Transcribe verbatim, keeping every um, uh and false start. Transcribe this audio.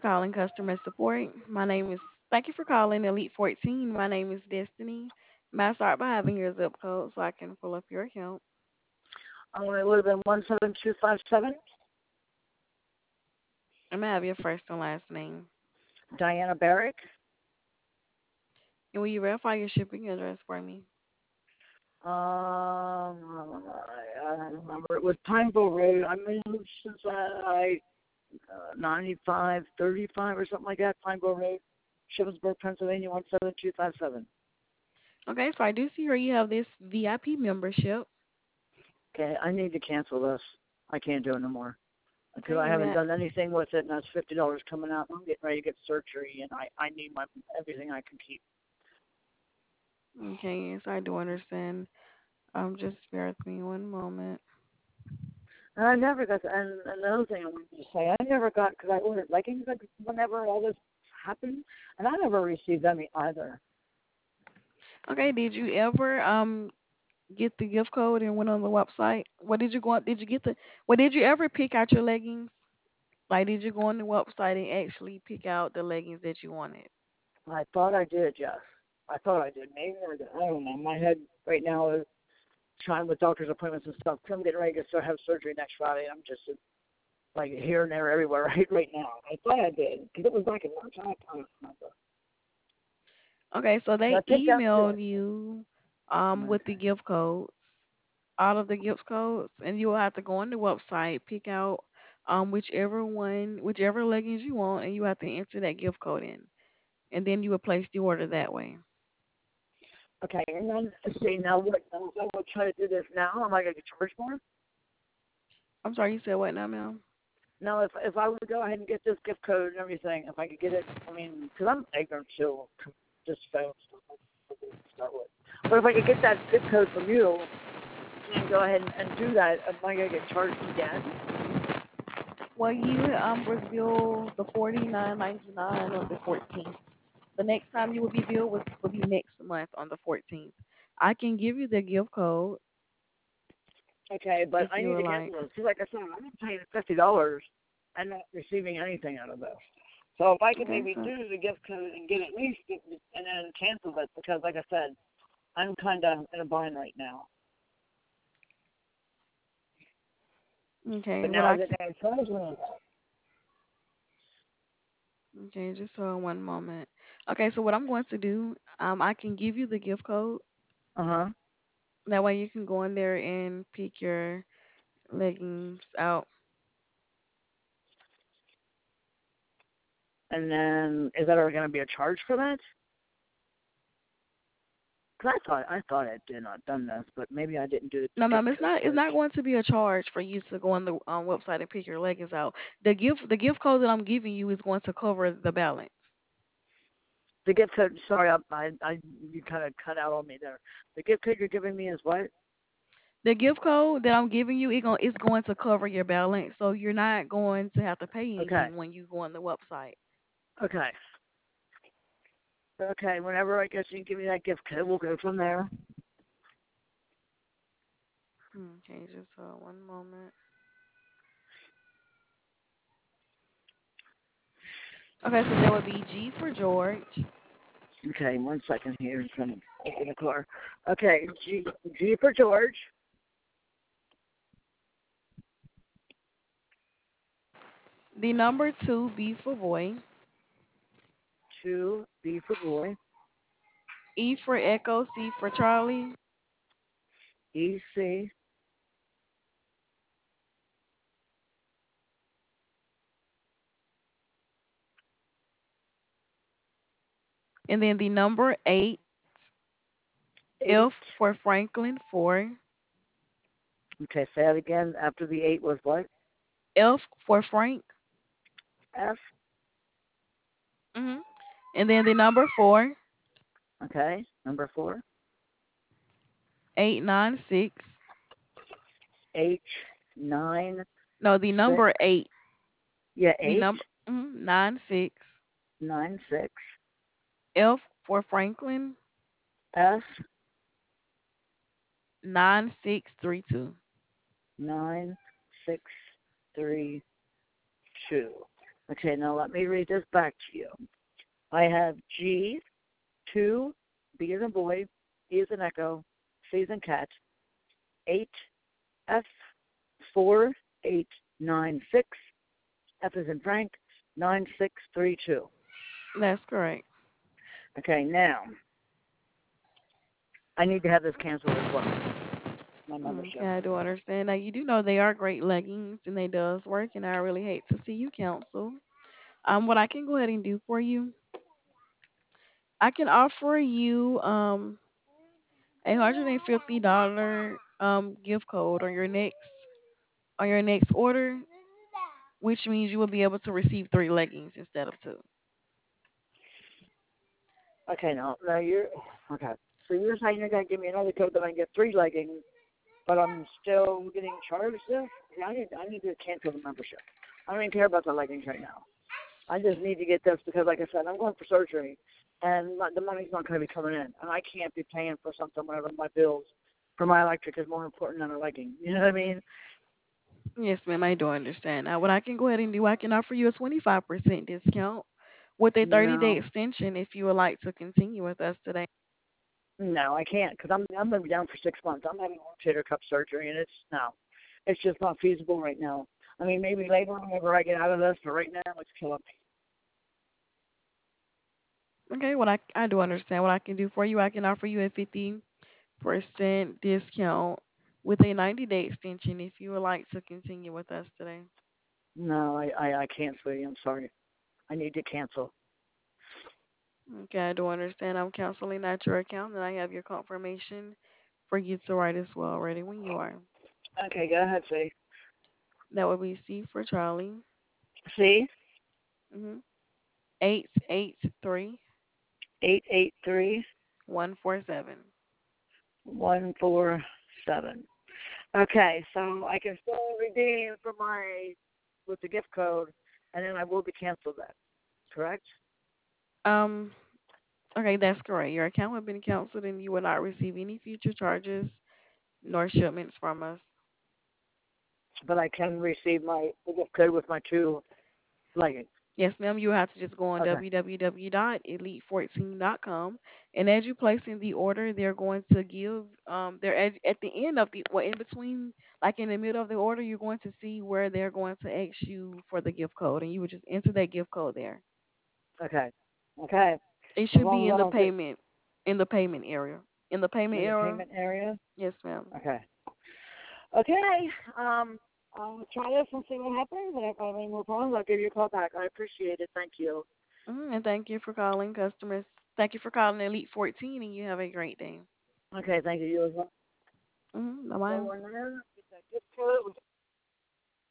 calling customer support. My name is, thank you for calling Elite fourteen. My name is Destiny. May I start by having your zip code so I can pull up your account? Um, it would have been one seven two five seven. And may I have your first and last name? Diana Barrick. And will you verify your shipping address for me? Um, I, I don't remember. It was Pineville Road. I moved since I, uh, ninety-five thirty-five or something like that. Pineville Road, Shippensburg, Pennsylvania, one seven two five seven. Okay, so I do see here you have this V I P membership. Okay, I need to cancel this. I can't do it no more. Because I Okay, haven't Matt. done anything with it, and that's fifty dollars coming out. I'm getting ready to get surgery, and I, I need my everything I can keep. Okay, yes, I do understand. Um, just bear with me one moment. And I never got, and another thing I wanted to say, I never got, because I ordered leggings like, whenever all this happened, and I never received any either. Okay, did you ever um get the gift code and went on the website? What did you go? Did you get the? What did you ever pick out your leggings? Like, did you go on the website and actually pick out the leggings that you wanted? I thought I did, yes. I thought I did. Maybe I did. I don't know. My head right now is trying with doctor's appointments and stuff. 'Cause I'm getting ready to start have surgery next Friday, and I'm just like here and there, everywhere right right now. I thought I did, because it was back in March. I can't remember. Okay, so So they I picked out two. emailed you um with the gift codes, all of the gift codes, and you will have to go on the website, pick out um whichever one, whichever leggings you want, and you have to enter that gift code in, and then you will place the order that way. Okay, and then let's see now what now if I will try to do this now. Am I gonna get charged more? I'm sorry, you said what now, ma'am? Now, if if I were to go ahead and get this gift code and everything, if I could get it, I mean, because I'm ignorant to just phone stuff to start with. But if I could get that gift code from you and go ahead and, and do that, am I gonna get charged again? Well, you um was billed the forty nine ninety nine on the fourteenth. The next time you will be billed will, will be next month on the fourteenth. I can give you the gift code Okay, but if I you need would to like. cancel this. See, like I said, I'm paying fifty dollars and not receiving anything out of this. So if I could Okay, maybe so do the gift code and get at least get, and then cancel it, because like I said, I'm kind of in a bind right now. okay, But what now I that can they charge me, okay, just hold on one moment. Okay, so what I'm going to do, um, I can give you the gift code. uh huh. That way you can go in there and pick your leggings out. And then is there going to be a charge for that? Because I thought I thought I did not done this, but maybe I didn't do the No, gift ma'am, it's code not. It's first. not going to be a charge for you to go on the um, website and pick your leggings out. The gift, the gift code that I'm giving you is going to cover the balance. The gift code. Sorry, I I, I you kind of cut out on me there. The gift code you're giving me is what? The gift code that I'm giving you, it going it's going to cover your balance, so you're not going to have to pay Okay. anything when you go on the website. Okay. Okay. Whenever I guess you can give me that gift code, we'll go from there. Okay, just uh, one moment. Okay, so that would be G for George. Okay. One second here. I'm trying to open the car. Okay. G G for George. The number two, B for boy. Two B for boy. E for Echo, C for Charlie. E C. And then the number eight, Eight. F for Franklin, four. Okay. Say that again. After the eight was what? F for Frank. F. hmm And then the number four, Okay. Number four. eight nine six. H nine No, the six. number eight. Yeah, The eight number mhm, nine six. nine six. F for Franklin, S nine six three two. nine six three two. Okay, now let me read this back to you. I have G two, B as in boy, E as in echo, C as in cat, eight, F four eight nine six, F as in Frank, nine six three two. That's correct. Okay, now I need to have this canceled as well. My Okay, membership. I do understand. Now you do know they are great leggings and they does work, and I really hate to see you cancel. Um, what I can go ahead and do for you, I can offer you um a hundred and fifty dollar um gift code on your next on your next order, which means you will be able to receive three leggings instead of two. Okay, now, now you're okay. So you're saying you're gonna give me another code that I can get three leggings, but I'm still getting charged this? Yeah, I need I need to cancel the membership. I don't even care about the leggings right now. I just need to get this because, like I said, I'm going for surgery, and my, the money's not going to be coming in, and I can't be paying for something whenever my bills for my electric is more important than a legging. You know what I mean? Yes, ma'am, I do understand. Now, what I can go ahead and do, I can offer you a twenty-five percent discount with a thirty day No, extension if you would like to continue with us today. no, I can't because I'm I'm going to be down for six months. I'm having rotator cuff surgery, and it's no, it's just not feasible right now. I mean, maybe later whenever I get out of this, but right now it's killing Okay, what I, I do understand. What I can do for you, I can offer you a fifty percent discount with a ninety day extension if you would like to continue with us today. me. No, I I, I can't, sweetie. I'm sorry. I need to cancel. Okay, I do understand. I'm canceling out your account and I have your confirmation for you to write as well ready when you are. Okay, go ahead, see. That would be C for Charlie. See, Mm-hmm. Eight eight three eight eight three one four seven. one four seven. Okay, so I can still redeem for my with the gift code, and then I will be canceled. That correct? Um, okay, that's correct. Your account will be canceled and you will not receive any future charges nor shipments from us. But I can receive my the gift code with my two leggings. Yes, ma'am. You have to just go on Okay. w w w dot elite fourteen dot com, and as you place in the order, they're going to give um they're at, at the end of the well in between like in the middle of the order, you're going to see where they're going to ask you for the gift code, and you would just enter that gift code there. Okay. Okay. It As should long be as in I the don't get payment in the payment area. In the payment in the area, payment area. yes, ma'am. Okay. Okay. Um, I'll try this and see what happens. And if I have any more problems, I'll give you a call back. I appreciate it. Thank you. Mm, and thank you for calling customers. Thank you for calling Elite fourteen, and you have a great day. Okay. Thank you. You as well. Mm, bye bye. Go in there. Get that gift code.